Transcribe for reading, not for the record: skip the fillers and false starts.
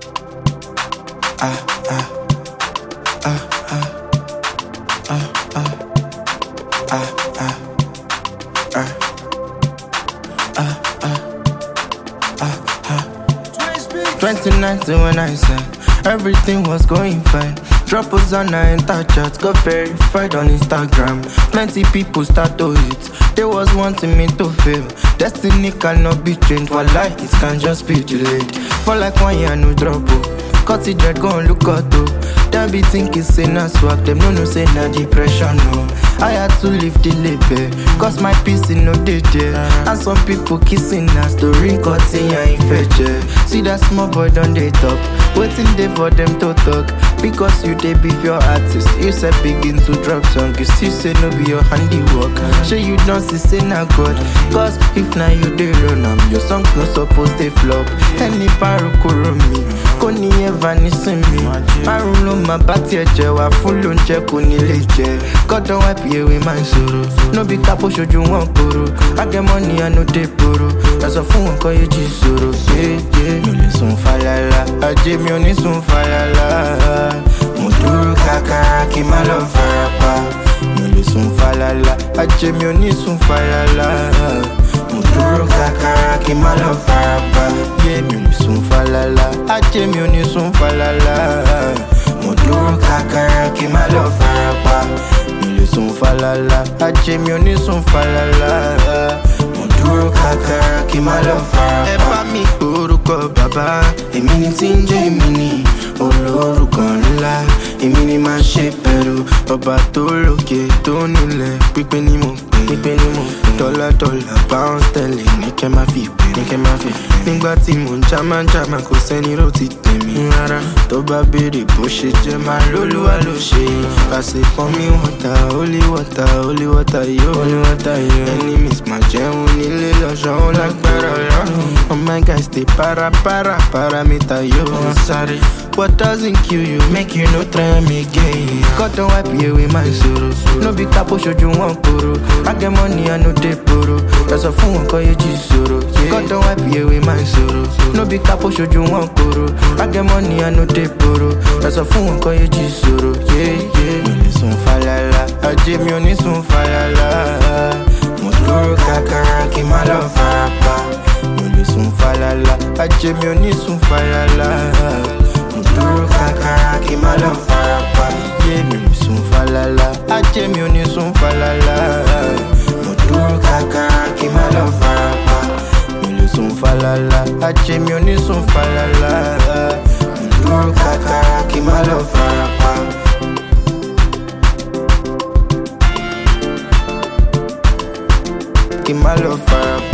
2019 when I said everything was going fine. Drop us on our enter chat, got verified on Instagram. Plenty people start to hit, they was wanting me to fail. Destiny cannot be changed, while life it can just be delayed. For like 1 year no drop, cut it dread, go and look out though. Them be thinking say na swag, them no say na depression no. I had to leave the label, cause my peace in no day there. And some people kissing us, the ring cutting and infection. See that small boy done they top, waiting there for them to talk. Because you they beef your artist, you said begin to drop song. You still say no be your handiwork. Sure you don't see say na God, cause if now you they run am, your songs no supposed they flop. Any paro me, koni ever ni see me. Marun lo ma bati eje wa full onje koni leje. God don't wipe you with my sorrow. No be capo show you one poro. I get money I no dey borrow. That's a phone call you jisoro. Yeah yeah. Mi ò lè sùn falala, ajé mi ò ní sùn falala. Mo dúró kákàrà kí má lọ farapa. Mi ò lè sùn falala, ajé mi ò ní sùn falala. Mo dúró kákàrà kí má lọ farapa. Yeah, mi ò ní sùn falala, ajé mi ò ní sùn falala. Mo dúró kákàrà kí má lọ farapa. Mi ò lè sùn falala, ajé mi ò ní sùn falala. Mo dúró kákàrà kí má lọ farapa. Ẹ bá mi orúkọ bàbá, èmi ni tí ń jẹ́ èmi ni olórúkọ ńlá. Èmi ni máa ṣe pẹ̀lú ọba tó lókè tó nílẹ̀. Pípé ni mo pè, dọ́là pound sterling ní kẹ́ máa fi pè, ní kẹ́ máa fi pè. Nígbà tí mò ń jama kò sẹ́ni ló ti tèmi rárá. Tó bá béèrè bó ṣe jẹ́ máa lólúwa ló ṣe. Pàṣẹ pọ́n mi holy water yóò. Enemies máa jẹun nílé lọ́ṣọ́ ó lágbára lọ́rùn. Oh my guys dey para mi tayo. Sorry, what doesn't kill you make you no try me again. God don't wipe you with my sorrow. No be capo show you one poro. I get money I no dey borrow. That's a phone call you jisoro. God don't wipe you with my sorrow. No be capo show you one poro. I get money I no dey borrow. That's a phone call you jisoro. Yeah yeah. Mi ò ní sùn falala, ajé mi ò ní sùn falala. Mo dúró kákàrà kí má lọ farapa. Mi ò ní sùn falala, ajé mi ò ní sùn falala. Mo dúró kákàrà kí má lọ farapa. Yeah, mi ò ní sùn falala, ajé mi ò ní sùn falala. Mo dúró kákàrà kí má lọ farapa. Mi ò ní sùn falala, ajé mi ò ní sùn falala. Mo dúró kákàrà kí má lọ farapa. Kí má lọ farapa.